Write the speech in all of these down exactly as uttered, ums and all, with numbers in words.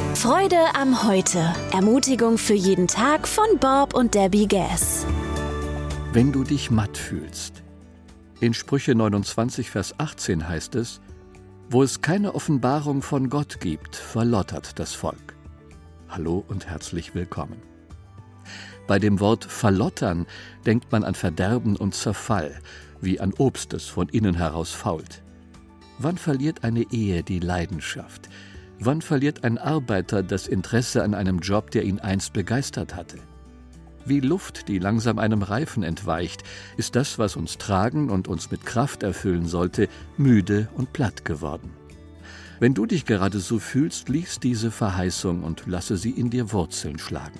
Freude am Heute. Ermutigung für jeden Tag von Bob und Debbie Gass. Wenn du dich matt fühlst. In Sprüche neunundzwanzig, Vers achtzehn heißt es: Wo es keine Offenbarung von Gott gibt, verlottert das Volk. Hallo und herzlich willkommen. Bei dem Wort verlottern denkt man an Verderben und Zerfall, wie an Obst, das von innen heraus fault. Wann verliert eine Ehe die Leidenschaft? Wann verliert ein Arbeiter das Interesse an einem Job, der ihn einst begeistert hatte? Wie Luft, die langsam einem Reifen entweicht, ist das, was uns tragen und uns mit Kraft erfüllen sollte, müde und platt geworden. Wenn du dich gerade so fühlst, lies diese Verheißung und lasse sie in dir Wurzeln schlagen.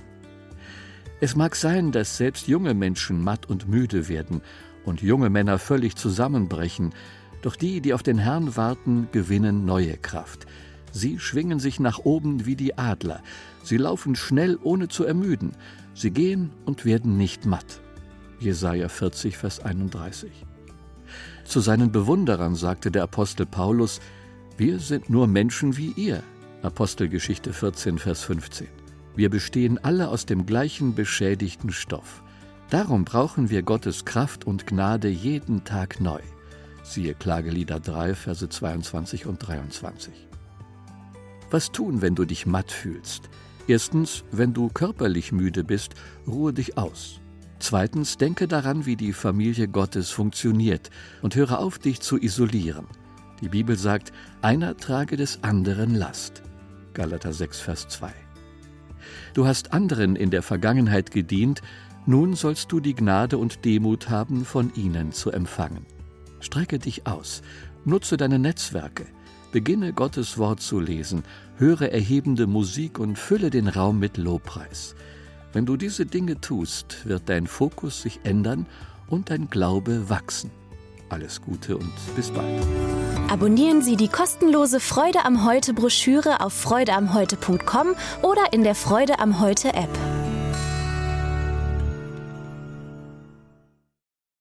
Es mag sein, dass selbst junge Menschen matt und müde werden und junge Männer völlig zusammenbrechen, doch die, die auf den Herrn warten, gewinnen neue Kraft. Sie schwingen sich nach oben wie die Adler. Sie laufen schnell, ohne zu ermüden. Sie gehen und werden nicht matt. Jesaja vierzig, Vers einunddreißig. Zu seinen Bewunderern sagte der Apostel Paulus: Wir sind nur Menschen wie ihr. Apostelgeschichte vierzehn, Vers fünfzehn. Wir bestehen alle aus dem gleichen beschädigten Stoff. Darum brauchen wir Gottes Kraft und Gnade jeden Tag neu. Siehe Klagelieder drei, Verse zweiundzwanzig und dreiundzwanzig. Was tun, wenn du dich matt fühlst? Erstens, wenn du körperlich müde bist, ruhe dich aus. Zweitens, denke daran, wie die Familie Gottes funktioniert und höre auf, dich zu isolieren. Die Bibel sagt, einer trage des anderen Last. Galater sechs, Vers zwei. Du hast anderen in der Vergangenheit gedient, nun sollst du die Gnade und Demut haben, von ihnen zu empfangen. Strecke dich aus, nutze deine Netzwerke. Beginne Gottes Wort zu lesen, höre erhebende Musik und fülle den Raum mit Lobpreis. Wenn du diese Dinge tust, wird dein Fokus sich ändern und dein Glaube wachsen. Alles Gute und bis bald. Abonnieren Sie die kostenlose Freude am Heute Broschüre auf freude am heute punkt com oder in der Freude am Heute App.